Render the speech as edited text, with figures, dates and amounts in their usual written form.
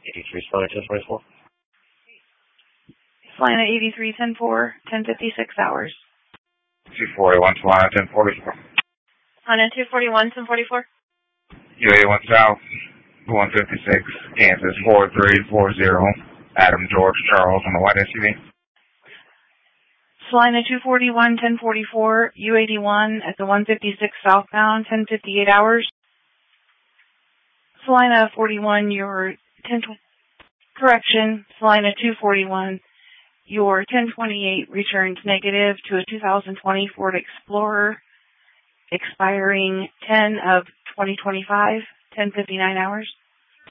83 Salina 1024. Salina 83 10-4, 10:56 hours. 241 Salina 1044. Salina 241 1044. UA1 South 156 Kansas 4340. Adam George Charles on the white SUV. Salina 241 1044, U81 at the 156 southbound, 10:58 hours. Salina 41, your 10. Correction, Salina 241, your 1028 returns negative to a 2020 Ford Explorer, expiring 10 of 2025, 10:59 hours.